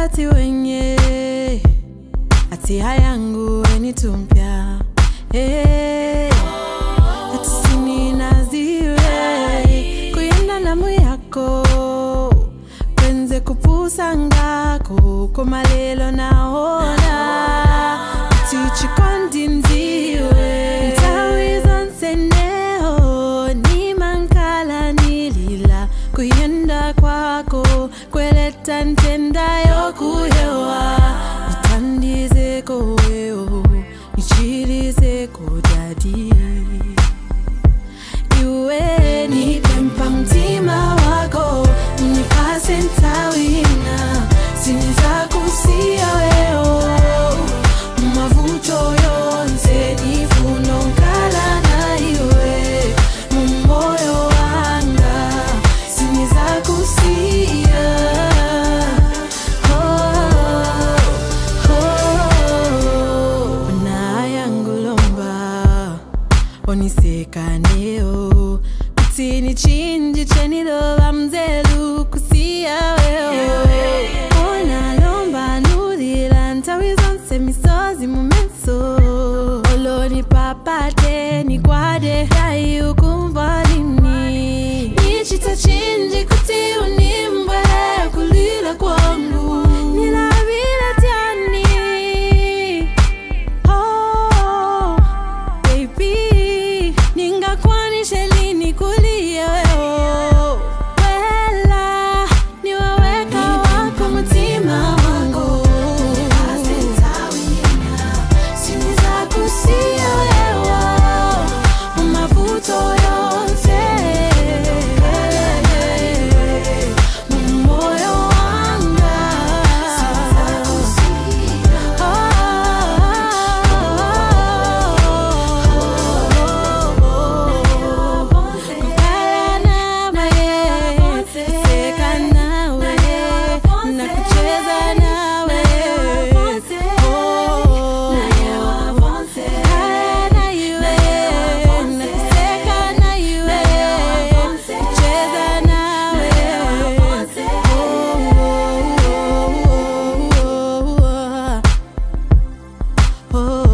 wakati wenye hatia yangu enitumpya ati sini naziwe kuyenda namu yako kwenze kupusa ngako kumalelo naona ati chikondi nziwe ntawizo nseneho ni mankala nilila kuyenda kwako kweleta ntenda yokuhewa nitandize koweo nichirize kodadi iwe nipempa mtima wako unikase ntawina siniza kusia weo mavuto yonse nifuno nkala na iwe mumoyo wanga siniza kusia na yangulomba onisekaneo kutini chinji cheniloba mzelu kusia weo ona lomba nudila ntawizonse misozi mumenso oloni papate ni kwade dai ukumva nini nichita chinji kuti unimbwe kulila kwangu nilavila tiani oh baby ningakwanishe lini kulia weo wela niwaweka wako mutima wangu siniza kusia wewe mavuto yonse mumoyo wanga siniza kusia kukala nawe seka nawe na kucheza nawe oh